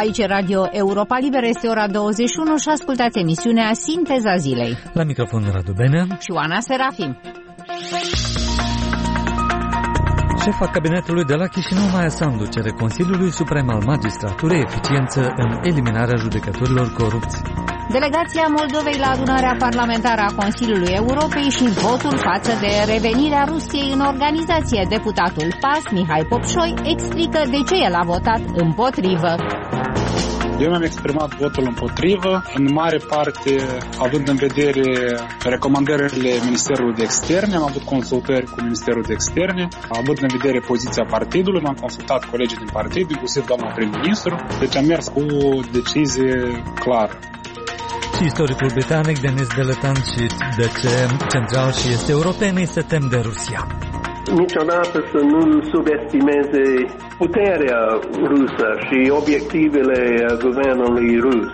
Aici Radio Europa Liberă, este ora 21 și ascultați emisiunea Sinteza Zilei. La microfon Radu Benea și Oana Serafim. Șefa cabinetului de la Chișinău, Maia Sandu, cere Consiliului Suprem al Magistraturii eficiență în eliminarea judecătorilor corupți. Delegația Moldovei la adunarea parlamentară a Consiliului Europei și votul față de revenirea Rusiei în organizație. Deputatul PAS, Mihai Popșoi, explică de ce el a votat împotrivă. Eu mi-am exprimat votul împotrivă, în mare parte având în vedere recomandările Ministerului de Externe, am avut consultări cu Ministerul de Externe, având în vedere poziția partidului, m-am consultat colegii din partid, inclusiv doamna prim-ministru, deci am mers cu o decizie clară. Și istoricul britanic Denis Dilettant și de ce central și este europenii se tem de Rusia. Niciodată să nu subestimeze puterea rusă și obiectivele guvernului rus.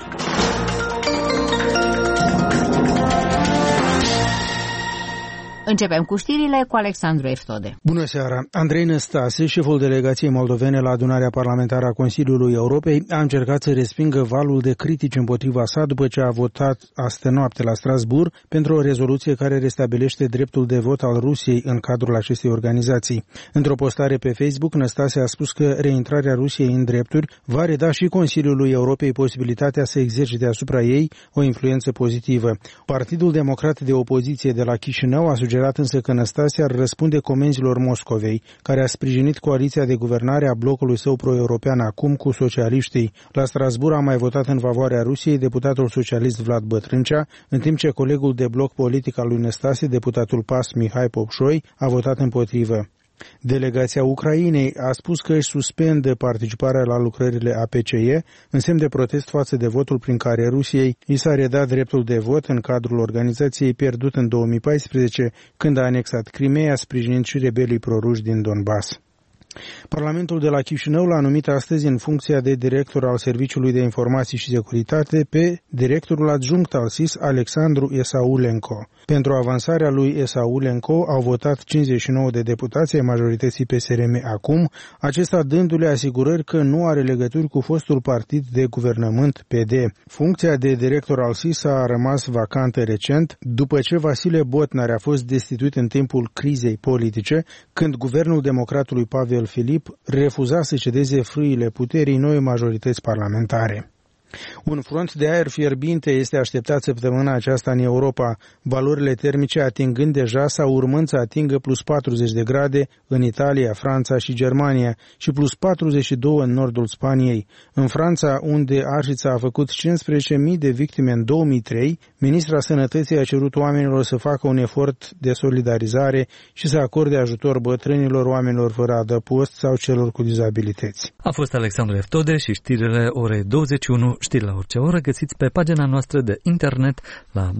Începem cu știrile cu Alexandru Eftode. Bună seara! Andrei Năstase, șeful delegației moldovene la adunarea parlamentară a Consiliului Europei, a încercat să respingă valul de critici împotriva sa după ce a votat astă-noapte la Strasbourg pentru o rezoluție care restabilește dreptul de vot al Rusiei în cadrul acestei organizații. Într-o postare pe Facebook, Năstase a spus că reintrarea Rusiei în drepturi va reda și Consiliului Europei posibilitatea să exercite asupra ei o influență pozitivă. Partidul Democrat de Opoziție de la Chișinău a sugerat însă că Năstase ar răspunde comenzilor Moscovei, care a sprijinit coaliția de guvernare a blocului său pro-european acum cu socialiștii. La Strasbourg a mai votat în favoarea Rusiei deputatul socialist Vlad Bătrâncea, în timp ce colegul de bloc politic al lui Năstase, deputatul PAS Mihai Popșoi, a votat împotrivă. Delegația Ucrainei a spus că își suspendă participarea la lucrările APCE în semn de protest față de votul prin care Rusiei i s-a redat dreptul de vot în cadrul organizației pierdut în 2014, când a anexat Crimeea, sprijinind și rebelii proruși din Donbass. Parlamentul de la Chișinău l-a numit astăzi în funcția de director al Serviciului de Informații și Securitate pe directorul adjunct al SIS, Alexandru Esaulenko. Pentru avansarea lui Esaulenko au votat 59 de deputați ai majorității PSRM acum, acesta dându-le asigurări că nu are legături cu fostul partid de guvernământ PD. Funcția de director al SIS a rămas vacantă recent, după ce Vasile Botnar a fost destituit în timpul crizei politice, când guvernul democratului Pavel Filip refuza să cedeze frâile puterii noi majorități parlamentare. Un front de aer fierbinte este așteptat săptămâna aceasta în Europa, valorile termice atingând deja sau urmând să atingă plus 40 de grade în Italia, Franța și Germania și plus 42 în nordul Spaniei. În Franța, unde arșița a făcut 15.000 de victime în 2003, ministra Sănătății a cerut oamenilor să facă un efort de solidarizare și să acorde ajutor bătrânilor, oamenilor fără adăpost sau celor cu dizabilități. A fost Alexandru Eftode și știrile orei 21. Știri la orice oră găsiți pe pagina noastră de internet la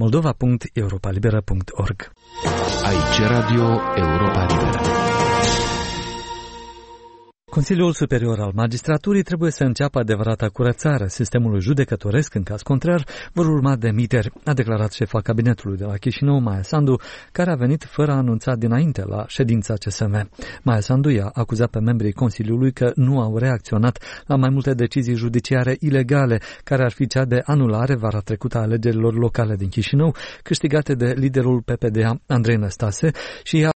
moldova.europalibera.org. Aici Radio Europa Liberă. Consiliul Superior al Magistraturii trebuie să înceapă adevărata curățare a sistemului judecătoresc, în caz contrar vor urma demiteri, a declarat șefa cabinetului de la Chișinău, Maia Sandu, care a venit fără a anunța dinainte la ședința CSM. Maia Sandu i-a acuzat pe membrii Consiliului că nu au reacționat la mai multe decizii judiciare ilegale, care ar fi cea de anulare vara trecută a alegerilor locale din Chișinău, câștigate de liderul PPD Andrei Năstase, și